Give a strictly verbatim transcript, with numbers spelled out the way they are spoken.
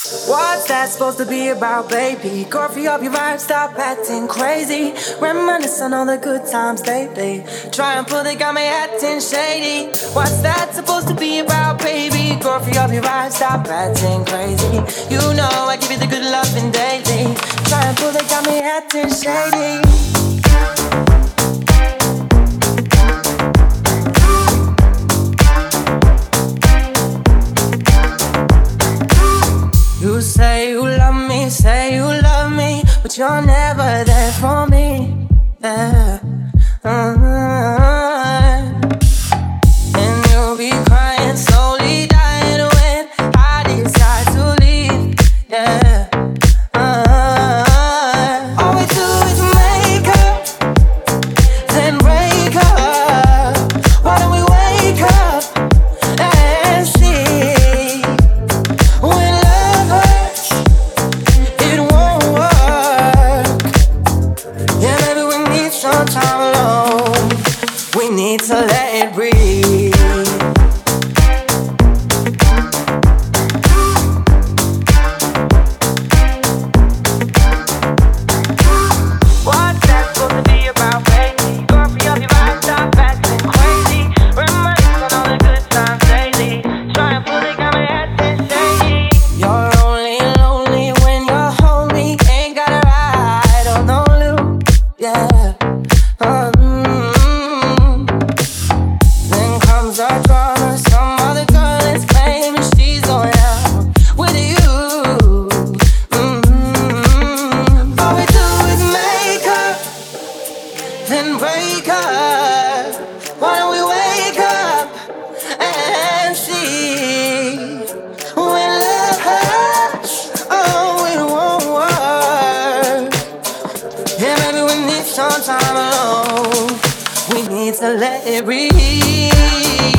What's that supposed to be about, baby? Coffee up your vibe, stop acting crazy. Reminisce on all the good times lately. Try and pull it, got me acting shady. What's that supposed to be about, baby? Coffee up your vibe, stop acting crazy. You know I give you the good loving daily. Try and pull it, got me acting shady. You say you love me, say you love me, but you're never there for me. Yeah. Uh-huh. And you'll be crying, slowly dying when I decide to leave. Yeah. Uh-huh. All we do is make up, then break up. Why don't we wake up and see? When love hurts, it won't work. Yeah, maybe we need some time alone. We need to let it breathe. What's that supposed to be about, baby? Coffee up your mind, stop acting crazy. Reminisce on all the good times lately. Try and pull it, got me acting shady. You're only lonely when you hold me. Ain't got a ride on no loop, yeah. Mm-hmm. Then comes our drama. Some other girl is claiming she's going out with you. Mm-hmm. All we do is make up, then break up. Why don't we wake up and see? When love hurts, oh, it won't work. Yeah, maybe we need some time alone. We need to let it breathe.